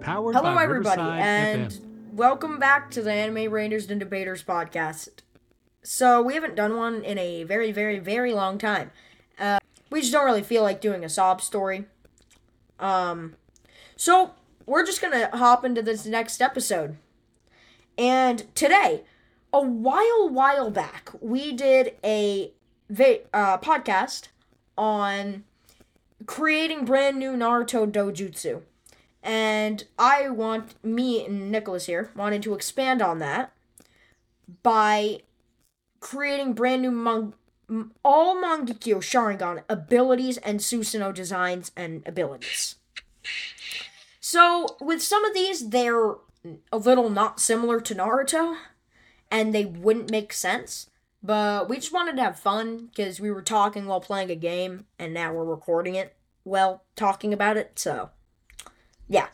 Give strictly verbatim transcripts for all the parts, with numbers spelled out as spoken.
Powered Hello, by everybody, Riverside and F M. welcome back to the Anime Raiders and Debaters podcast. So, we haven't done one in a very, very, very long time. Uh, we just don't really feel like doing a sob story. Um, so, we're just gonna hop into this next episode. And today, a while, while back, we did a vi- uh, podcast on creating brand new Naruto dojutsu. And I want, me and Nicholas here, wanted to expand on that by creating brand new Mang- all Mangekyo Sharingan abilities and Susanoo designs and abilities. So, with some of these, they're a little not similar to Naruto, and they wouldn't make sense. But we just wanted to have fun, because we were talking while playing a game, and now we're recording it while talking about it, so... yeah.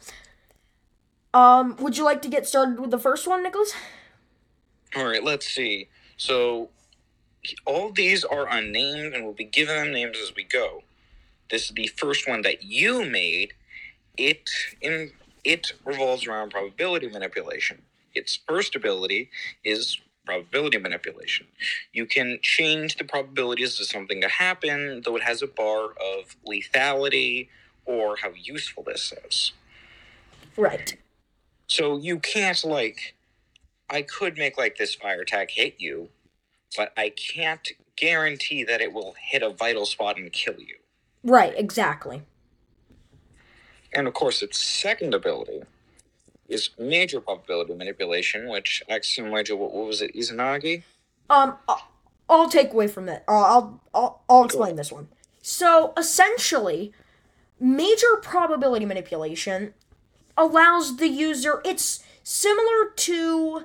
Um, would you like to get started with the first one, Nicholas? All right, let's see. So, all these are unnamed, and we'll be giving them names as we go. This is the first one that you made. It in it revolves around probability manipulation. Its first ability is probability manipulation. You can change the probabilities of something to happen, though it has a bar of lethality or how useful this is. Right. So you can't, like, I could make, like, this fire attack hit you, but I can't guarantee that it will hit a vital spot and kill you. Right, exactly. And, of course, its second ability is major probability manipulation, which acts similar to, what, what was it, Izanagi? Um, I'll, I'll take away from it. Uh, I'll, I'll, I'll explain this one. So, essentially, major probability manipulation allows the user, it's similar to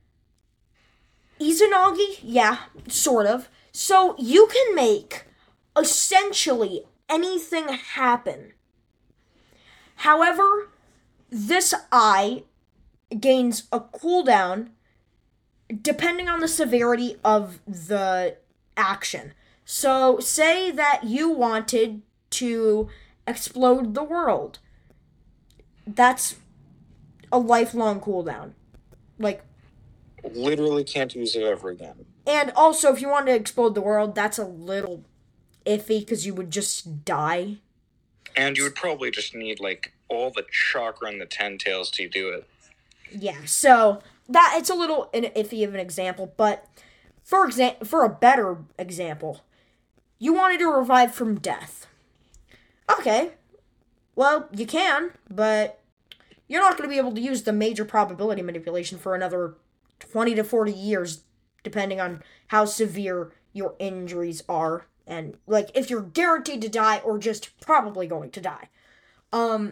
Izanagi, yeah, sort of. So, you can make essentially anything happen. However, this eye gains a cooldown depending on the severity of the action. So, say that you wanted to explode the world. That's a lifelong cooldown. Like, Literally can't use it ever again. and also, if you wanted to explode the world, that's a little iffy because you would just die. And you would probably just need, like, all the chakra and the ten tails to do it. Yeah, so that it's a little an iffy of an example, but for exa- for a better example, you wanted to revive from death. Okay, well, you can, but you're not going to be able to use the major probability manipulation for another twenty to forty years, depending on how severe your injuries are, and, like, if you're guaranteed to die or just probably going to die. Um,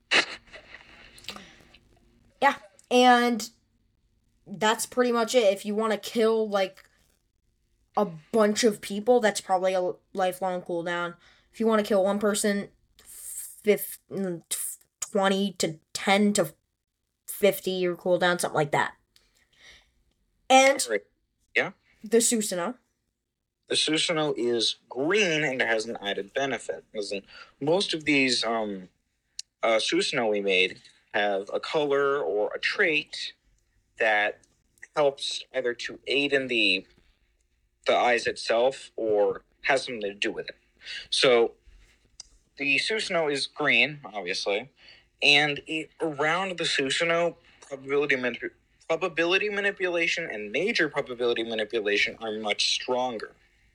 yeah, and that's pretty much it. If you want to kill, like, a bunch of people, that's probably a lifelong cooldown. If you want to kill one person, fifteen, twenty to ten to fifty year cooldown, something like that. And Right. Yeah? the Susanoo. The Susanoo is green and it has an added benefit. As in, most of these um, uh, Susanoo we made have a color or a trait that helps either to aid in the the eyes itself or has something to do with it. So the Susanoo is green, obviously, and it, around the Susanoo, probability manip- probability manipulation and major probability manipulation are much stronger.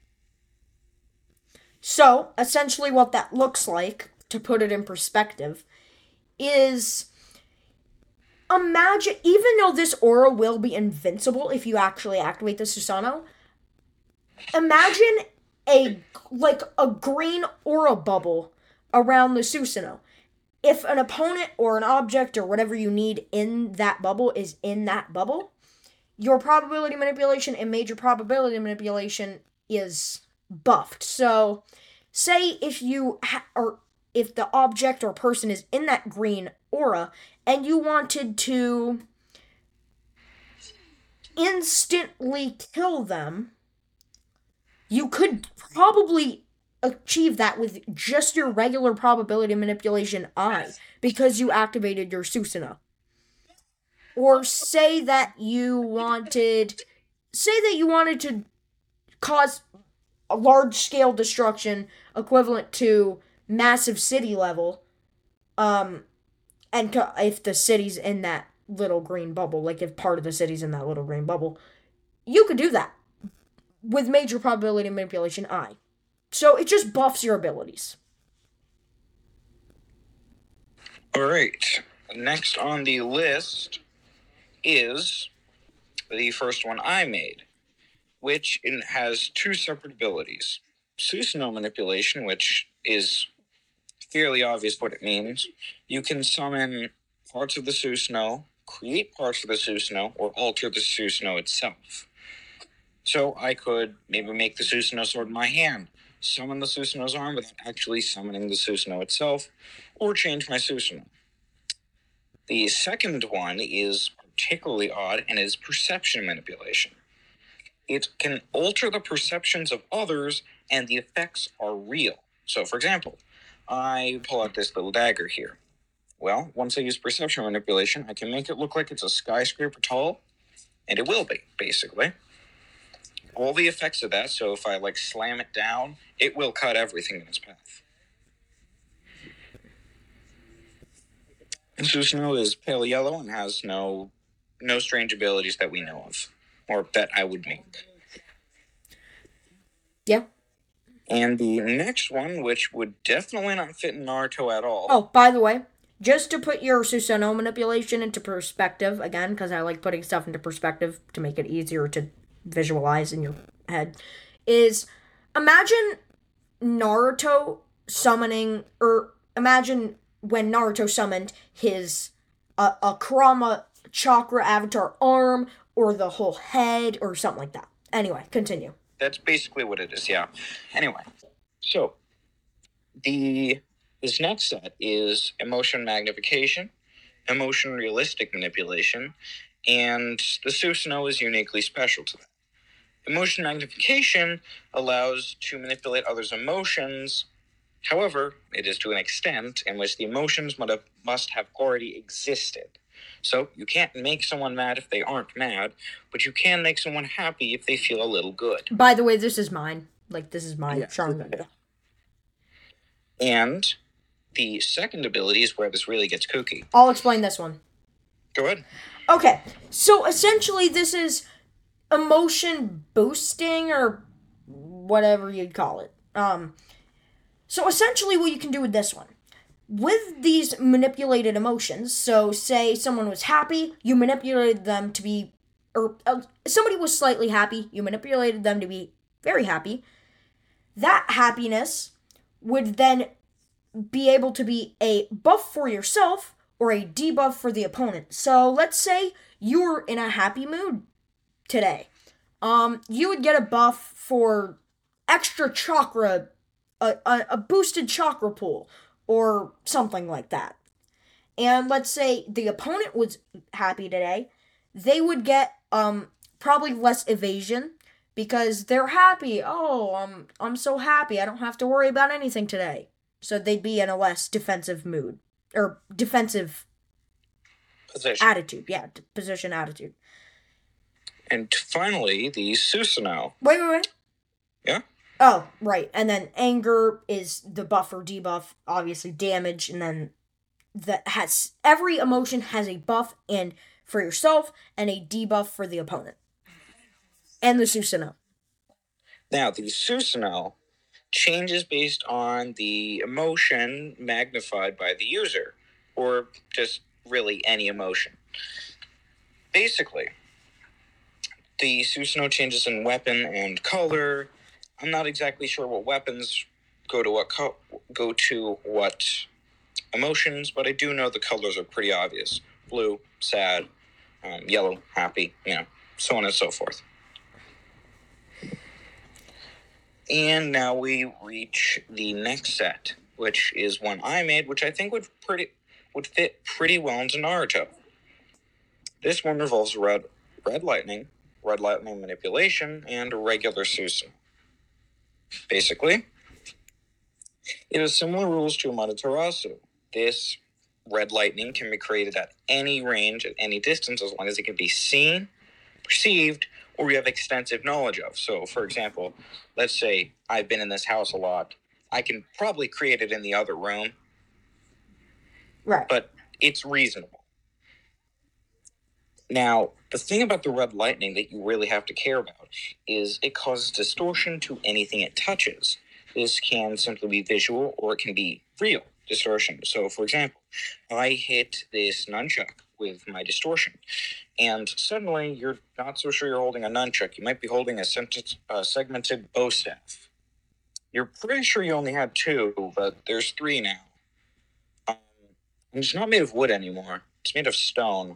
So, essentially what that looks like, to put it in perspective, is imagine, even though this aura will be invincible if you actually activate the Susanoo, imagine a, like, a green aura bubble around the Susanoo. If an opponent or an object or whatever you need in that bubble is in that bubble, your probability manipulation and major probability manipulation is buffed. So, say if you ha- or if the object or person is in that green aura and you wanted to instantly kill them, you could probably achieve that with just your regular probability manipulation eye because you activated your Susanoo. Or say that you wanted, say that you wanted to cause a large scale destruction equivalent to massive city level, um, and to, if the city's in that little green bubble, like if part of the city's in that little green bubble, you could do that with major probability manipulation eye. So it just buffs your abilities. Alright, next on the list is the first one I made, which has two separate abilities. Susanoo manipulation, which is fairly obvious what it means. You can summon parts of the Susanoo, create parts of the Susanoo, or alter the Susanoo itself. So I could maybe make the Susanoo sword in my hand, summon the Susanoo's arm without actually summoning the Susanoo itself, or change my Susanoo. The second one is particularly odd and is perception manipulation. It can alter the perceptions of others and the effects are real. So, for example, I pull out this little dagger here. Well, once I use perception manipulation, I can make it look like it's a skyscraper tall, and it will be, basically. All the effects of that, so if I, like, slam it down, it will cut everything in its path. And Susanoo is pale yellow and has no no strange abilities that we know of, or that I would make. Yeah. And the next one, which would definitely not fit in Naruto at all. Oh, by the way, just to put your Susanoo manipulation into perspective, again, because I like putting stuff into perspective to make it easier to visualize in your head, is imagine Naruto summoning, or imagine when Naruto summoned his uh, a Kurama chakra avatar arm, or the whole head, or something like that. Anyway, continue. That's basically what it is, yeah. Anyway, so the this next set is emotion magnification, emotion realistic manipulation, and the Susanoo is uniquely special to that. Emotion magnification allows to manipulate others' emotions. However, it is to an extent in which the emotions must have, must have already existed. So you can't make someone mad if they aren't mad, but you can make someone happy if they feel a little good. By the way, this is mine. Like, this is my Yeah. Sharingan. And the second ability is where this really gets kooky. I'll explain this one. Go ahead. Okay, so essentially this is emotion boosting, or whatever you'd call it. Um, so essentially what you can do with this one, with these manipulated emotions, so say someone was happy, you manipulated them to be, or uh, somebody was slightly happy, you manipulated them to be very happy, that happiness would then be able to be a buff for yourself or a debuff for the opponent. So let's say you're in a happy mood today. Um, you would get a buff for extra chakra, a, a, a boosted chakra pool, or something like that. And let's say the opponent was happy today, they would get um probably less evasion because they're happy. Oh, I'm I'm so happy. I don't have to worry about anything today. So they'd be in a less defensive mood, or defensive Position. attitude. Yeah, d- position attitude. And finally, the Susanoo. Wait, wait, wait. Yeah? Oh, right. And then anger is the buff or debuff, obviously damage, and then that has every emotion has a buff and for yourself and a debuff for the opponent. And the Susanoo. Now, the Susanoo changes based on the emotion magnified by the user, or just really any emotion. Basically, the Susanoo changes in weapon and color. I'm not exactly sure what weapons go to what co- go to what emotions, but I do know the colors are pretty obvious: blue, sad, um, yellow, happy, you know, so on and so forth. And now we reach the next set, which is one I made, which I think would pretty would fit pretty well into Naruto. This one involves red red lightning, red lightning manipulation, and a regular Susanoo. Basically, It has similar rules to Amaterasu. This red lightning can be created at any range, at any distance, as long as it can be seen, perceived, or you have extensive knowledge of. So, for example, let's say I've been in this house a lot. I can probably create it in the other room. Right. But it's reasonable. Now, the thing about the red lightning that you really have to care about is it causes distortion to anything it touches. This can simply be visual or it can be real distortion. So, for example, I hit this nunchuck with my distortion, and suddenly you're not so sure you're holding a nunchuck. You might be holding a segmented, uh, segmented bow staff. You're pretty sure you only had two, but there's three now. Um, and it's not made of wood anymore. It's made of stone.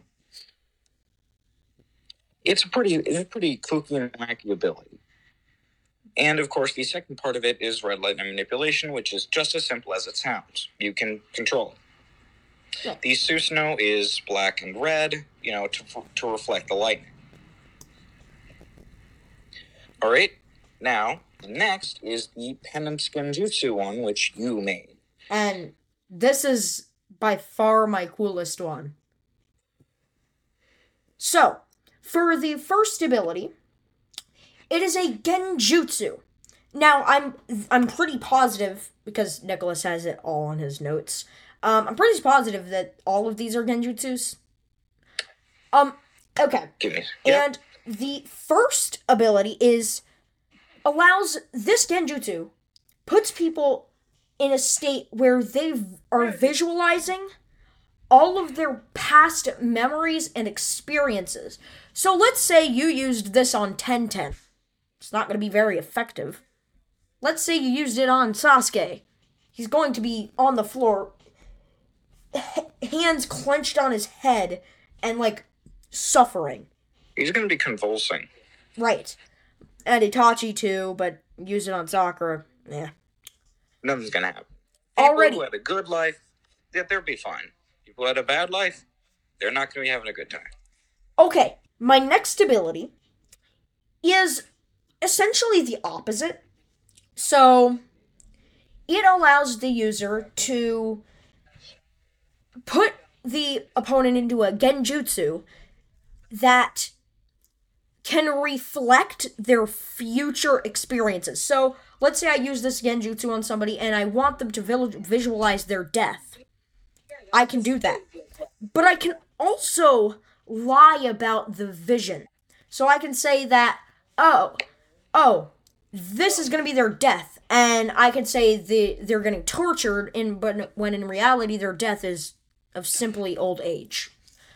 It's a pretty, it's a pretty kooky and wacky ability. And of course, the second part of it is red lightning manipulation, which is just as simple as it sounds. You can control it. Yeah. The Susanoo is black and red, you know, to to reflect the lightning. All right. Now, next is the Penance Genjutsu one, which you made. And this is by far my coolest one. So, for the first ability, it is a Genjutsu. Now, I'm I'm pretty positive, because Nicholas has it all on his notes, um, I'm pretty positive that all of these are Genjutsus. Um, okay. Yep. And the first ability is, allows, this Genjutsu puts people in a state where they are visualizing all of their past memories and experiences. So let's say you used this on ten ten. It's not going to be very effective. Let's say you used it on Sasuke. He's going to be on the floor, h- hands clenched on his head, and, like, suffering. He's going to be convulsing. Right. And Itachi, too, but use it on Sakura. Yeah. Nothing's going to happen. People Already. who had a good life, yeah, they'll be fine. People who had a bad life, they're not going to be having a good time. Okay, my next ability is essentially the opposite. So, it allows the user to put the opponent into a genjutsu that can reflect their future experiences. So, let's say I use this genjutsu on somebody and I want them to visualize their death. I can do that. But I can also lie about the vision. So I can say that, oh, oh, this is going to be their death. And I can say the, they're getting tortured, in, but when in reality their death is of simply old age.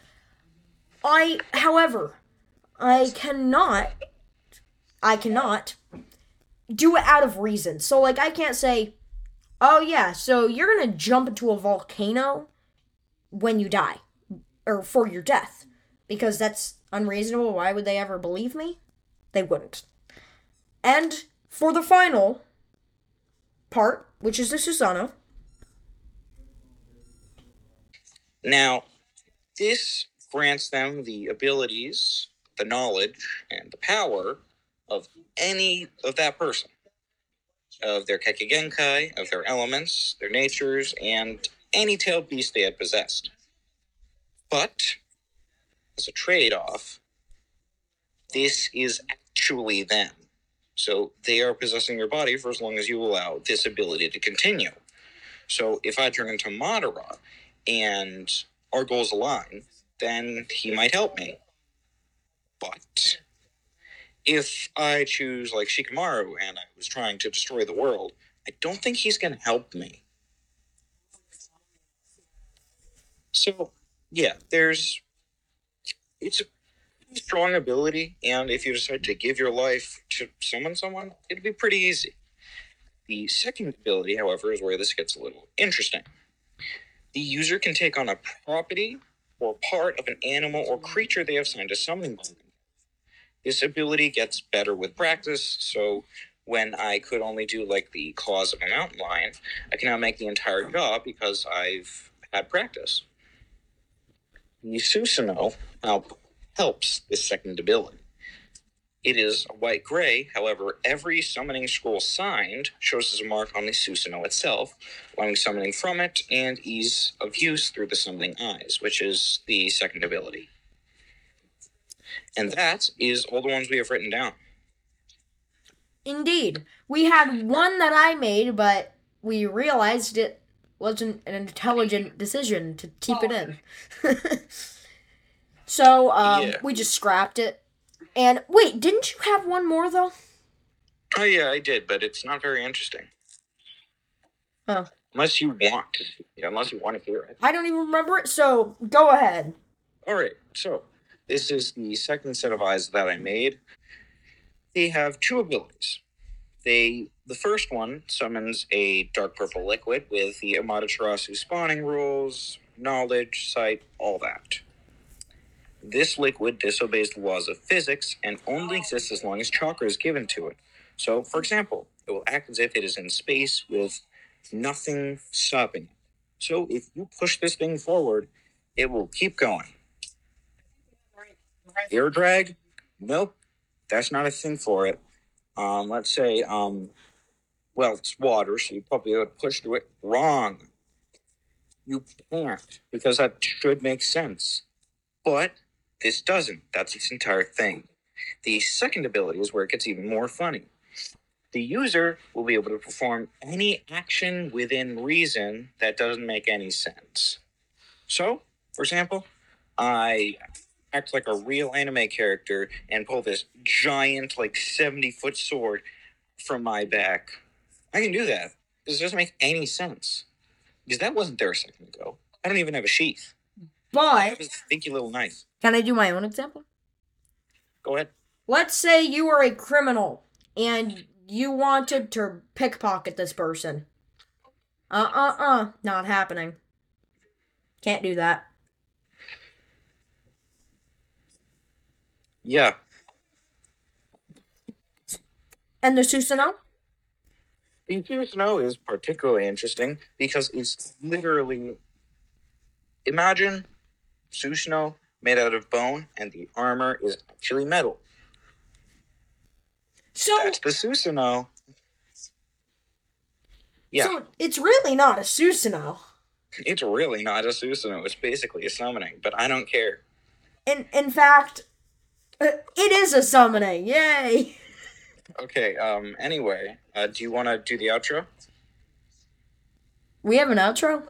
I, however, I cannot, I cannot do it out of reason. So, like, I can't say, oh yeah, so you're going to jump into a volcano when you die, or for your death, because that's unreasonable. Why would they ever believe me? They wouldn't. And for the final part, which is the Susanoo. Now, this grants them the abilities, the knowledge, and the power of any of that person, of their Kekkei Genkai, of their elements, their natures, and any tailed beast they had possessed. But, as a trade-off, this is actually them. So they are possessing your body for as long as you allow this ability to continue. So if I turn into Madara and our goals align, then he might help me. But if I choose, like, Shikamaru and I was trying to destroy the world, I don't think he's going to help me. So, yeah, there's... It's a strong ability, and if you decide to give your life to summon someone, it'd be pretty easy. The second ability, however, is where this gets a little interesting. The user can take on a property or part of an animal or creature they have signed a summoning bond. This ability gets better with practice, so when I could only do, like, the claws of a mountain lion, I can now make the entire job because I've had practice. The Susanoo help, helps this second ability. It is white-gray. However, every summoning scroll signed shows as a mark on the Susanoo itself, allowing summoning from it and ease of use through the summoning eyes, which is the second ability. And that is all the ones we have written down. Indeed. We had one that I made, but we realized it wasn't an intelligent decision to keep it in. So, um, Yeah. we just scrapped it. And, wait, didn't you have one more, though? Oh, yeah, I did, but it's not very interesting. Oh. Unless you want to, yeah, unless you want to hear it. I don't even remember it, so go ahead. All right, so this is the second set of eyes that I made. They have two abilities. They, the first one summons a dark purple liquid with the Amaterasu spawning rules, knowledge, sight, all that. This liquid disobeys the laws of physics and only exists as long as chakra is given to it. So, for example, it will act as if it is in space with nothing stopping it. So, if you push this thing forward, it will keep going. Air drag? Nope, that's not a thing for it. Um, let's say, um, well, it's water, so you probably would push through it. Wrong. You can't, because that should make sense. But this doesn't. That's its entire thing. The second ability is where it gets even more funny. The user will be able to perform any action within reason that doesn't make any sense. So, for example, I act like a real anime character and pull this giant, like, seventy-foot sword from my back. I can do that. This doesn't make any sense. Because that wasn't there a second ago. I don't even have a sheath. I But, have a stinky little knife. can I do my own example? Go ahead. Let's say you are a criminal and you wanted to pickpocket this person. Uh-uh-uh, not happening. Can't do that. Yeah. And the Susanoo? The Susanoo is particularly interesting because it's literally... Imagine Susanoo made out of bone and the armor is actually metal. So, That's the Susanoo. Yeah, so it's really not a Susanoo. it's really not a Susanoo. It's basically a summoning, but I don't care. In in fact, uh, it is a summoning. Yay! Okay, um, anyway, uh, do you want to do the outro? We have an outro?